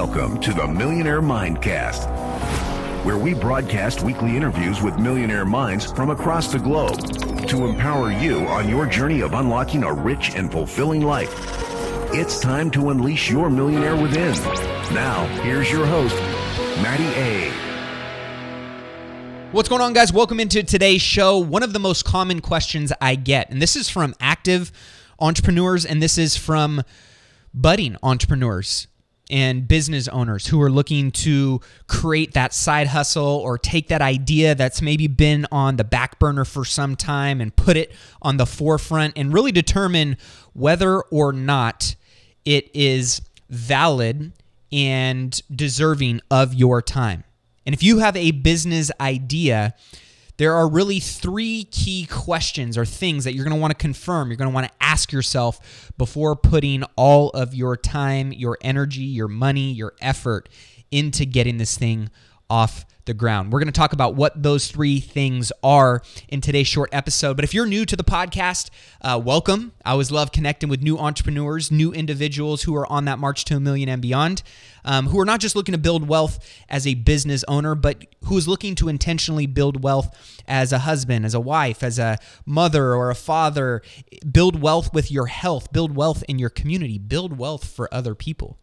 Welcome to the Millionaire Mindcast, where we broadcast weekly interviews with millionaire minds from across the globe to empower you on your journey of unlocking a rich and fulfilling life. It's time to unleash your millionaire within. Now, here's your host, Matty A. What's going on, guys? Welcome into today's show. One of the most common questions I get, and this is from active entrepreneurs, and this is from budding entrepreneurs and business owners who are looking to create that side hustle or take that idea that's maybe been on the back burner for some time and put it on the forefront and really determine whether or not it is valid and deserving of your time. And if you have a business idea, there are really three key questions or things that you're going to want to confirm, you're going to want to ask yourself before putting all of your time, your energy, your money, your effort into getting this thing off the ground. We're going to talk about what those three things are in today's short episode. But if you're new to the podcast, welcome. I always love connecting with new entrepreneurs, new individuals who are on that march to $1 million and beyond, who are not just looking to build wealth as a business owner, but who is looking to intentionally build wealth as a husband, as a wife, as a mother or a father. Build wealth with your health, build wealth in your community, build wealth for other people.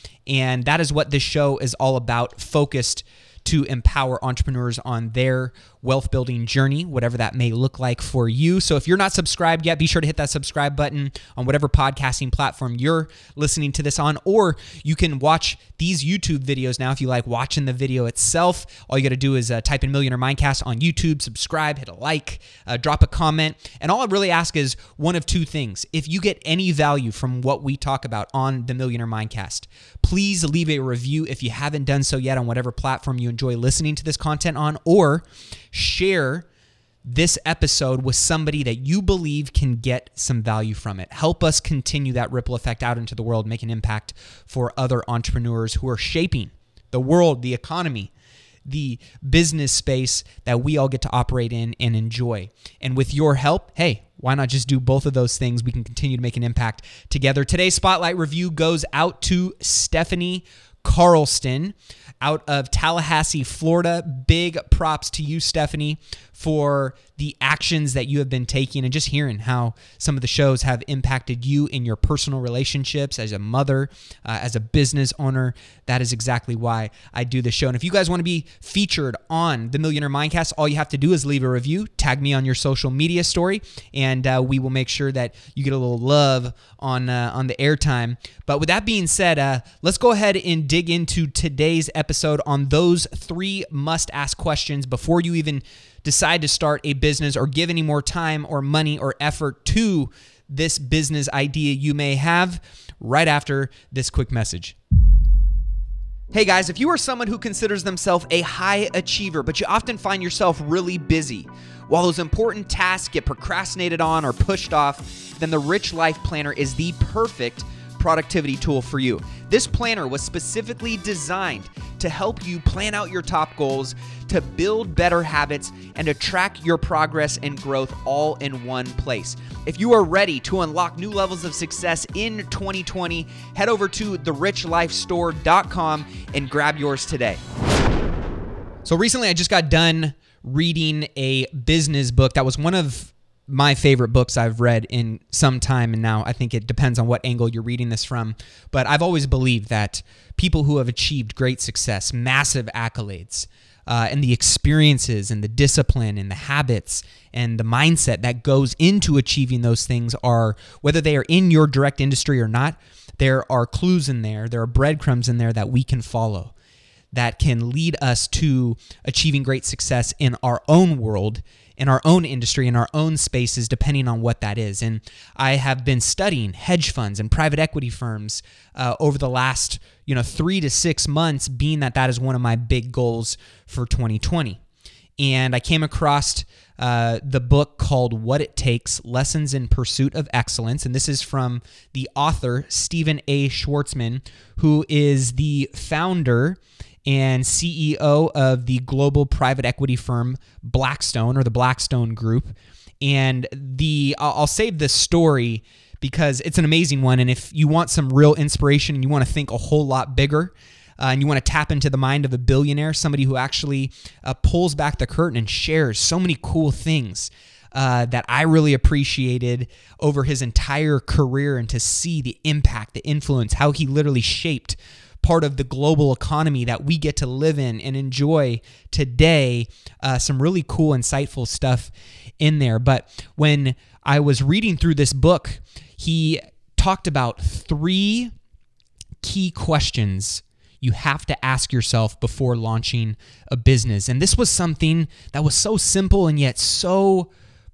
And that is what this show is all about, focused to empower entrepreneurs on their wealth building journey, whatever that may look like for you. So if you're not subscribed yet, be sure to hit that subscribe button on whatever podcasting platform you're listening to this on, or you can watch these YouTube videos now if you like watching the video itself. All you got to do is type in Millionaire Mindcast on YouTube, subscribe, hit a like, drop a comment. And all I really ask is one of two things. If you get any value from what we talk about on the Millionaire Mindcast, please leave a review if you haven't done so yet on whatever platform you enjoy listening to this content on, or share this episode with somebody that you believe can get some value from it. Help us continue that ripple effect out into the world, make an impact for other entrepreneurs who are shaping the world, the economy, the business space that we all get to operate in and enjoy. And with your help, hey, why not just do both of those things? We can continue to make an impact together. Today's Spotlight Review goes out to Stephanie Carlston out of Tallahassee, Florida. Big props to you, Stephanie, for the actions that you have been taking and just hearing how some of the shows have impacted you in your personal relationships as a mother, as a business owner. That is exactly why I do this show. And if you guys want to be featured on the Millionaire Mindcast, all you have to do is leave a review, tag me on your social media story, and we will make sure that you get a little love on the airtime. But with that being said, let's go ahead and dig into today's episode on those three must-ask questions before you even decide to start a business or give any more time or money or effort to this business idea you may have, right after this quick message. Hey guys, if you are someone who considers themselves a high achiever, but you often find yourself really busy, while those important tasks get procrastinated on or pushed off, then the Rich Life Planner is the perfect productivity tool for you. This planner was specifically designed to help you plan out your top goals, to build better habits, and to track your progress and growth all in one place. If you are ready to unlock new levels of success in 2020, head over to therichlifestore.com and grab yours today. So recently I just got done reading a business book that was one of my favorite books I've read in some time, and now I think it depends on what angle you're reading this from. But I've always believed that people who have achieved great success, massive accolades, and the experiences and the discipline and the habits and the mindset that goes into achieving those things are, whether they are in your direct industry or not, there are clues in there, there are breadcrumbs in there that we can follow that can lead us to achieving great success in our own world, in our own industry, in our own spaces, depending on what that is. And I have been studying hedge funds and private equity firms over the last 3 to 6 months, being that is one of my big goals for 2020. And I came across the book called What It Takes, Lessons in Pursuit of Excellence. And this is from the author, Stephen A. Schwartzman, who is the founder and CEO of the global private equity firm Blackstone, or the Blackstone Group. And I'll save this story because it's an amazing one. And if you want some real inspiration and you want to think a whole lot bigger, and you want to tap into the mind of a billionaire, somebody who actually pulls back the curtain and shares so many cool things that I really appreciated over his entire career, and to see the impact, the influence, how he literally shaped part of the global economy that we get to live in and enjoy today. Some really cool, insightful stuff in there. But when I was reading through this book, he talked about 3 key questions you have to ask yourself before launching a business. And this was something that was so simple and yet so,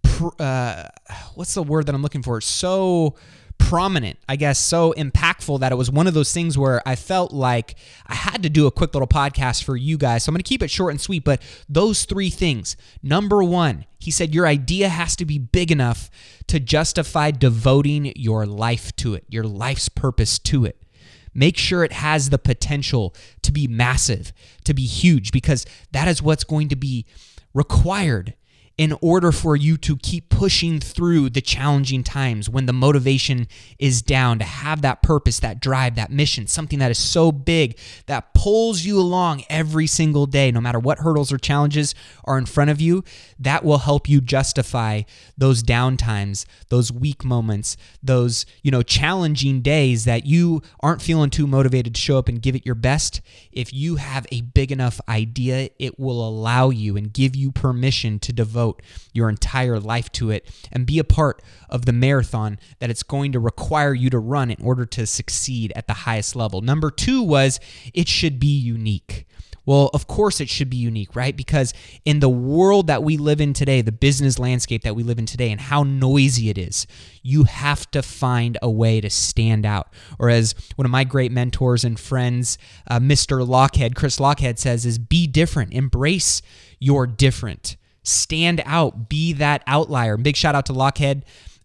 what's the word that I'm looking for? So prominent, I guess, so impactful that it was one of those things where I felt like I had to do a quick little podcast for you guys. So I'm going to keep it short and sweet, but those 3 things. Number 1, he said your idea has to be big enough to justify devoting your life to it, your life's purpose to it. Make sure it has the potential to be massive, to be huge, because that is what's going to be required in order for you to keep pushing through the challenging times when the motivation is down, to have that purpose, that drive, that mission, something that is so big that pulls you along every single day, no matter what hurdles or challenges are in front of you. That will help you justify those down times, those weak moments, those, challenging days that you aren't feeling too motivated to show up and give it your best. If you have a big enough idea, it will allow you and give you permission to devote your entire life to it and be a part of the marathon that it's going to require you to run in order to succeed at the highest level. Number 2 was it should be unique. Well, of course it should be unique, right? Because in the world that we live in today, the business landscape that we live in today, and how noisy it is, you have to find a way to stand out. Or as one of my great mentors and friends, Mr. Lochhead, Chris Lochhead, says, is be different. Embrace your different. Stand out. Be that outlier. Big shout out to Lochhead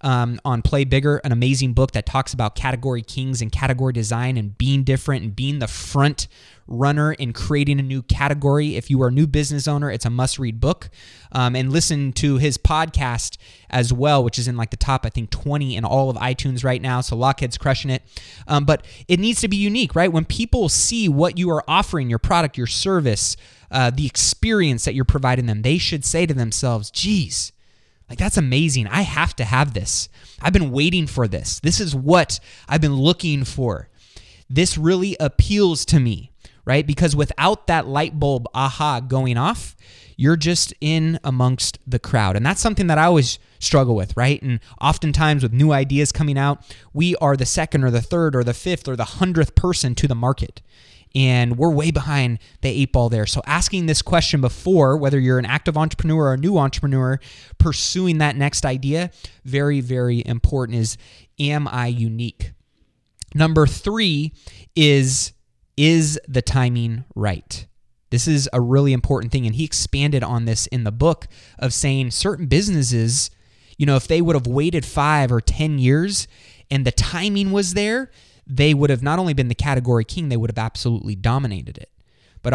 on Play Bigger, an amazing book that talks about category kings and category design and being different and being the front runner in creating a new category. If you are a new business owner, it's a must-read book. And listen to his podcast as well, which is in like the top, I think, 20 in all of iTunes right now. So Lochhead's crushing it. But it needs to be unique, right? When people see what you are offering, your product, your service, the experience that you're providing them, they should say to themselves, geez, like that's amazing. I have to have this. I've been waiting for this. This is what I've been looking for. This really appeals to me, right? Because without that light bulb aha going off, you're just in amongst the crowd. And that's something that I always struggle with, right? And oftentimes with new ideas coming out, we are the second or the third or the fifth or the 100th person to the market. And we're way behind the 8 ball there. So asking this question before, whether you're an active entrepreneur or a new entrepreneur pursuing that next idea, very, very important is, am I unique? Number 3 is the timing right? This is a really important thing. And he expanded on this in the book of saying certain businesses, if they would have waited 5 or 10 years and the timing was there, they would have not only been the category king, they would have absolutely dominated it. But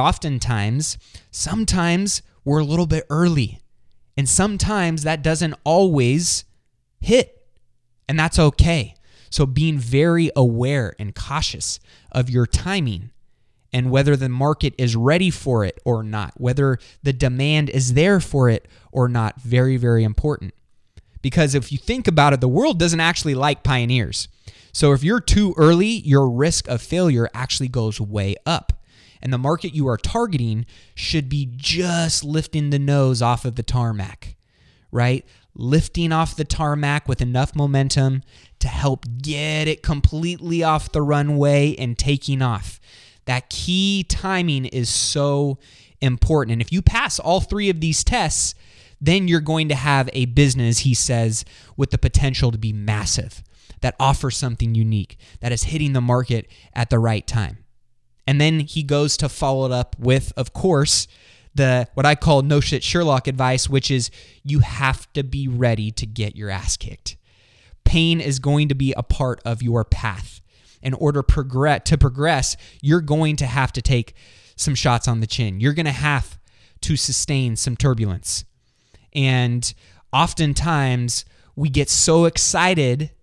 sometimes we're a little bit early. And sometimes that doesn't always hit. And that's okay. So being very aware and cautious of your timing and whether the market is ready for it or not, whether the demand is there for it or not, very, very important. Because if you think about it, the world doesn't actually like pioneers. So if you're too early, your risk of failure actually goes way up. And the market you are targeting should be just lifting the nose off of the tarmac, right? Lifting off the tarmac with enough momentum to help get it completely off the runway and taking off. That key timing is so important. And if you pass all 3 of these tests, then you're going to have a business, he says, with the potential to be massive, that offers something unique, that is hitting the market at the right time. And then he goes to follow it up with, of course, what I call no shit Sherlock advice, which is you have to be ready to get your ass kicked. Pain is going to be a part of your path. In order to progress, you're going to have to take some shots on the chin. You're going to have to sustain some turbulence. And oftentimes we get so excited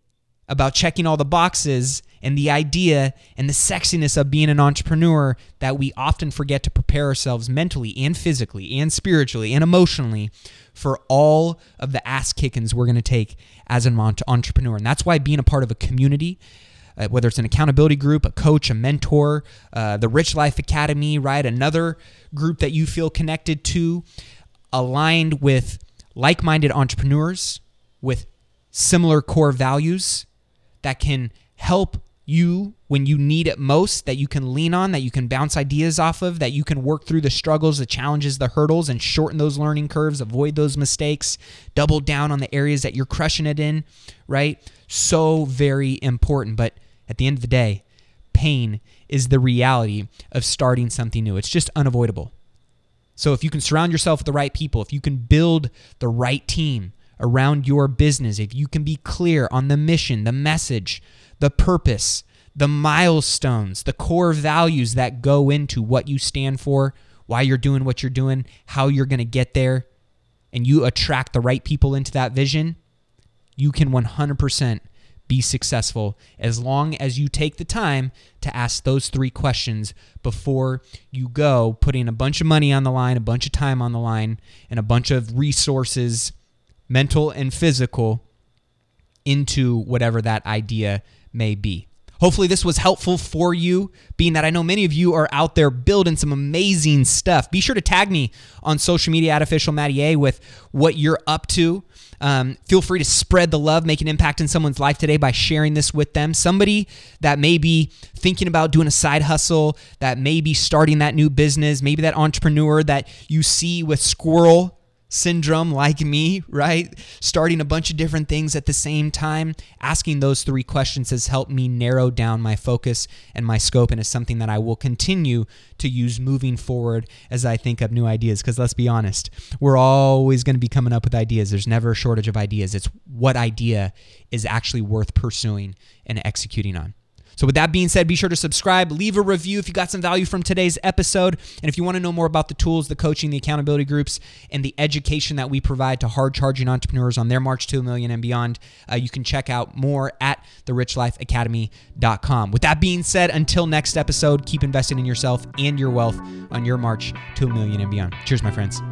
about checking all the boxes and the idea and the sexiness of being an entrepreneur that we often forget to prepare ourselves mentally and physically and spiritually and emotionally for all of the ass kickings we're going to take as an entrepreneur. And that's why being a part of a community, whether it's an accountability group, a coach, a mentor, the Rich Life Academy, right? Another group that you feel connected to, aligned with like-minded entrepreneurs with similar core values that can help you when you need it most, that you can lean on, that you can bounce ideas off of, that you can work through the struggles, the challenges, the hurdles, and shorten those learning curves, avoid those mistakes, double down on the areas that you're crushing it in, right? So very important. But at the end of the day, pain is the reality of starting something new. It's just unavoidable. So if you can surround yourself with the right people, if you can build the right team around your business, if you can be clear on the mission, the message, the purpose, the milestones, the core values that go into what you stand for, why you're doing what you're doing, how you're going to get there, and you attract the right people into that vision, you can 100% be successful as long as you take the time to ask those 3 questions before you go putting a bunch of money on the line, a bunch of time on the line, and a bunch of resources, mental and physical, into whatever that idea may be. Hopefully this was helpful for you, being that I know many of you are out there building some amazing stuff. Be sure to tag me on social media at Official Matty A with what you're up to. Feel free to spread the love, make an impact in someone's life today by sharing this with them. Somebody that may be thinking about doing a side hustle, that may be starting that new business, maybe that entrepreneur that you see with squirrel syndrome like me, right? Starting a bunch of different things at the same time. Asking those 3 questions has helped me narrow down my focus and my scope, and is something that I will continue to use moving forward as I think of new ideas. Because let's be honest, we're always going to be coming up with ideas. There's never a shortage of ideas. It's what idea is actually worth pursuing and executing on. So with that being said, be sure to subscribe, leave a review if you got some value from today's episode. And if you want to know more about the tools, the coaching, the accountability groups, and the education that we provide to hard-charging entrepreneurs on their march to $1 million and beyond, you can check out more at therichlifeacademy.com. With that being said, until next episode, keep investing in yourself and your wealth on your march to $1 million and beyond. Cheers, my friends.